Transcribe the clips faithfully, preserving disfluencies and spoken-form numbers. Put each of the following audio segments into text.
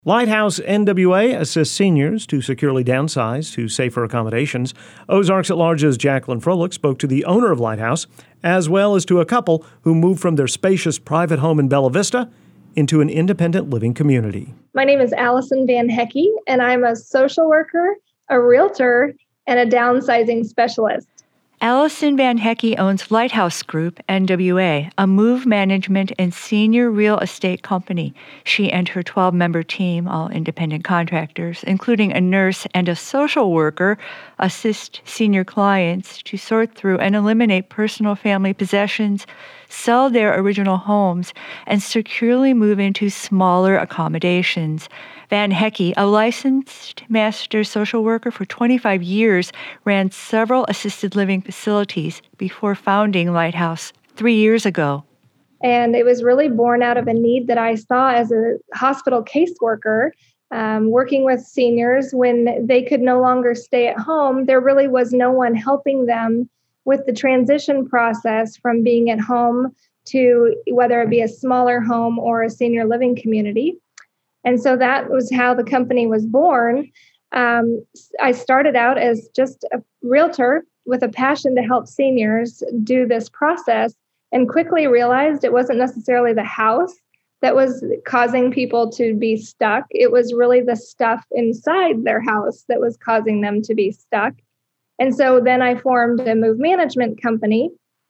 Lighthouse N W A assists seniors to securely downsize to safer accommodations. Ozarks at Large's Jacqueline Froelich spoke to the owner of Lighthouse, as well as to a couple who moved from their spacious private home in Bella Vista into an independent living community. My name is Allison Van Hecke, and I'm a social worker, a realtor, and a downsizing specialist. Allison Van Hecke owns Lighthouse Group, N W A, a move management and senior real estate company. She and her twelve-member team, all independent contractors, including a nurse and a social worker, assist senior clients to sort through and eliminate personal family possessions, sell their original homes, and securely move into smaller accommodations. Van Hecke, a licensed master social worker for twenty-five years, ran several assisted living facilities before founding Lighthouse three years ago. And it was really born out of a need that I saw as a hospital caseworker, um, working with seniors when they could no longer stay at home. There really was no one helping them with the transition process from being at home to whether it be a smaller home or a senior living community. And so that was how the company was born. Um, I started out as just a realtor with a passion to help seniors do this process, and quickly realized it wasn't necessarily the house that was causing people to be stuck. It was really the stuff inside their house that was causing them to be stuck. And so then I formed a move management company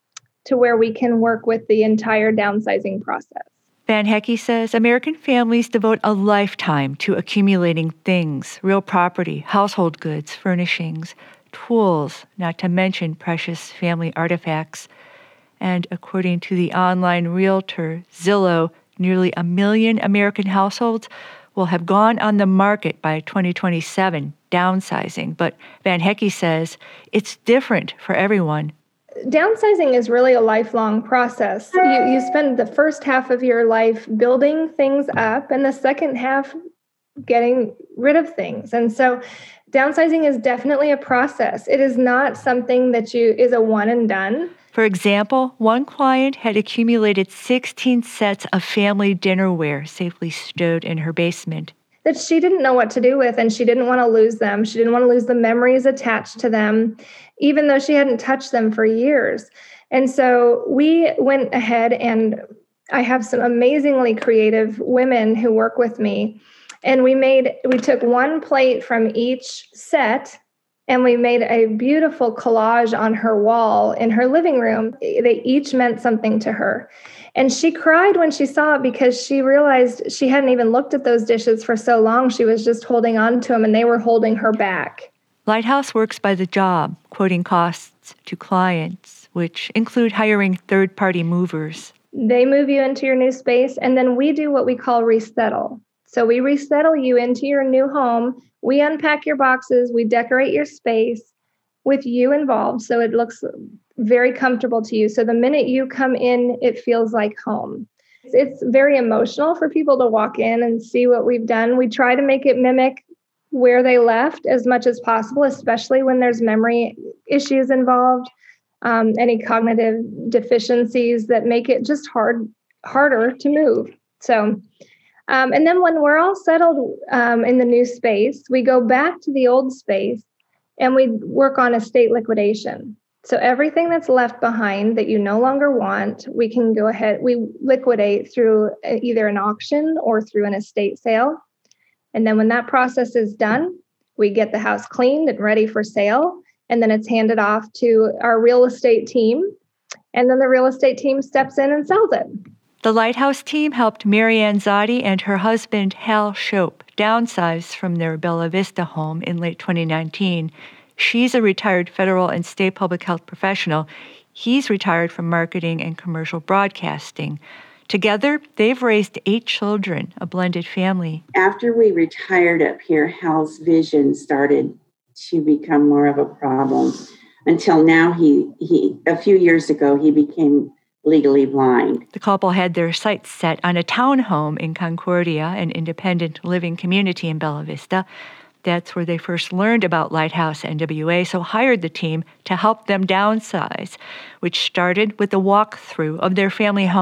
to where we can work with the entire downsizing process. Van Hecke says American families devote a lifetime to accumulating things, real property, household goods, furnishings, tools, not to mention precious family artifacts. And according to the online realtor Zillow, nearly a million American households will have gone on the market by twenty twenty-seven, downsizing. But Van Hecke says it's different for everyone. Downsizing is really a lifelong process. You, you spend the first half of your life building things up and the second half getting rid of things. And so downsizing is definitely a process. It is not something that you is a one and done. For example, one client had accumulated sixteen sets of family dinnerware safely stowed in her basement that she didn't know what to do with, and she didn't want to lose them. She didn't want to lose the memories attached to them, even though she hadn't touched them for years. And so we went ahead, and I have some amazingly creative women who work with me. And we made, we took one plate from each set, and we made a beautiful collage on her wall in her living room. They each meant something to her. And she cried when she saw it because she realized she hadn't even looked at those dishes for so long. She was just holding on to them, and they were holding her back. Lighthouse works by the job, quoting costs to clients, which include hiring third-party movers. They move you into your new space, and then we do what we call resettle. So we resettle you into your new home. We unpack your boxes. We decorate your space with you involved, so it looks very comfortable to you. So the minute you come in, it feels like home. It's very emotional for people to walk in and see what we've done. We try to make it mimic where they left as much as possible, especially when there's memory issues involved, um, any cognitive deficiencies that make it just hard, harder to move. So, um, and then when we're all settled um, in the new space, we go back to the old space and we work on estate liquidation. So everything that's left behind that you no longer want, we can go ahead, we liquidate through either an auction or through an estate sale. And then when that process is done, we get the house cleaned and ready for sale. And then it's handed off to our real estate team. And then the real estate team steps in and sells it. The Lighthouse team helped Marianne Zotti and her husband, Hal Shope, downsize from their Bella Vista home in late twenty nineteen. She's a retired federal and state public health professional. He's retired from marketing and commercial broadcasting. Together, they've raised eight children, a blended family. After we retired up here, Hal's vision started to become more of a problem. Until now, he, he a few years ago, he became legally blind. The couple had their sights set on a townhome in Concordia, an independent living community in Bella Vista. That's where they first learned about Lighthouse N W A, so hired the team to help them downsize, which started with a walkthrough of their family home.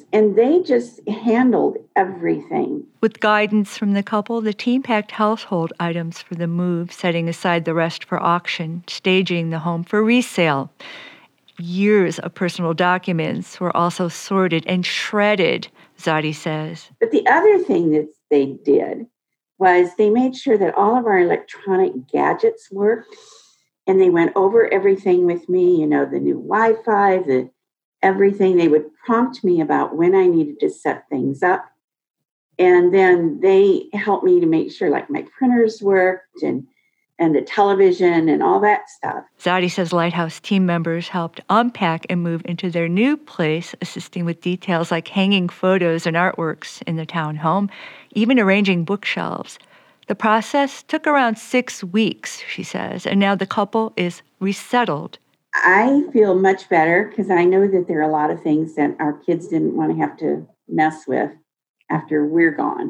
and they just handled everything. With guidance from the couple, the team packed household items for the move, setting aside the rest for auction, staging the home for resale. Years of personal documents were also sorted and shredded, Zadi says. But the other thing that they did was they made sure that all of our electronic gadgets worked, and they went over everything with me, you know, the new Wi-Fi, the everything. They would prompt me about when I needed to set things up. And then they helped me to make sure like my printers worked and and the television and all that stuff. Zadi says Lighthouse team members helped unpack and move into their new place, assisting with details like hanging photos and artworks in the townhome, even arranging bookshelves. The process took around six weeks, she says, and now the couple is resettled. I feel much better because I know that there are a lot of things that our kids didn't want to have to mess with after we're gone.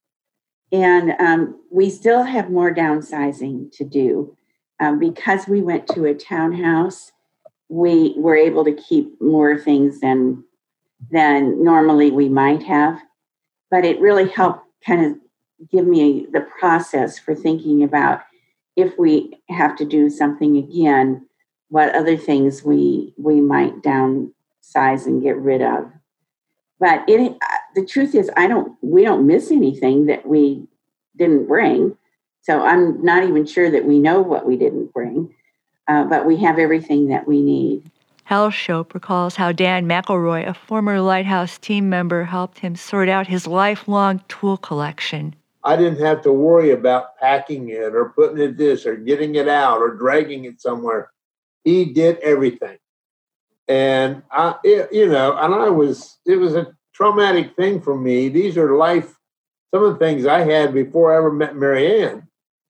And um, we still have more downsizing to do. Um, because we went to a townhouse, we were able to keep more things than, than normally we might have. But it really helped kind of give me the process for thinking about if we have to do something again, what other things we we might downsize and get rid of. But it, the truth is, I don't. We don't miss anything that we didn't bring. So I'm not even sure that we know what we didn't bring. Uh, but we have everything that we need. Hal Shope recalls how Dan McElroy, a former Lighthouse team member, helped him sort out his lifelong tool collection. I didn't have to worry about packing it or putting it this or getting it out or dragging it somewhere. He did everything. And I, it, you know, and I was, it was a traumatic thing for me. These are life, some of the things I had before I ever met Mary Ann.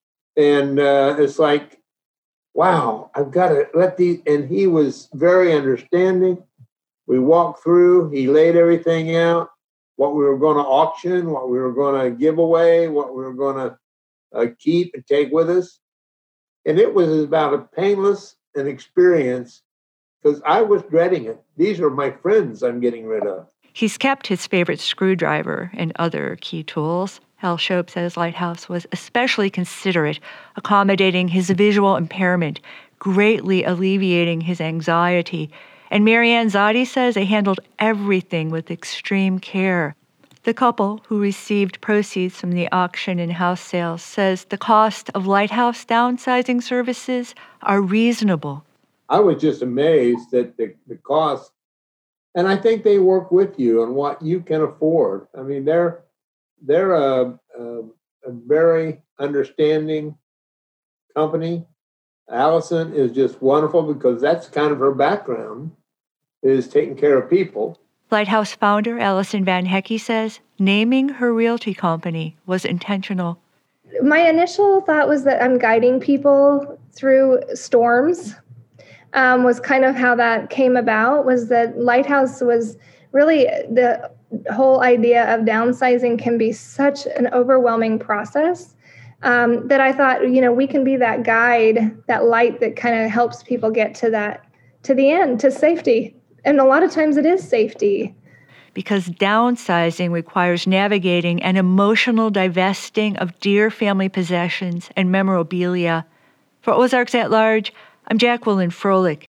And uh, it's like, wow, I've got to let these, and he was very understanding. We walked through, he laid everything out, what we were going to auction, what we were going to give away, what we were going to uh, keep and take with us. And it was about a painless an experience because I was dreading it. These are my friends I'm getting rid of. He's kept his favorite screwdriver and other key tools. Hal Shope says Lighthouse was especially considerate, accommodating his visual impairment, greatly alleviating his anxiety. And Mary Ann Zadi says they handled everything with extreme care. The couple, who received proceeds from the auction and house sales, says the cost of Lighthouse downsizing services are reasonable. I was just amazed at the, the cost. And I think they work with you on what you can afford. I mean, they're they're a, a, a very understanding company. Allison is just wonderful because that's kind of her background, is taking care of people. Lighthouse founder Allison Van Hecke says naming her realty company was intentional. My initial thought was that I'm guiding people through storms, um, was kind of how that came about, was that Lighthouse was really the whole idea of downsizing can be such an overwhelming process um, that I thought, you know, we can be that guide, that light that kind of helps people get to that, to the end, to safety. And a lot of times it is safety. Because downsizing requires navigating an emotional divesting of dear family possessions and memorabilia. For Ozarks at Large, I'm Jacqueline Froelich.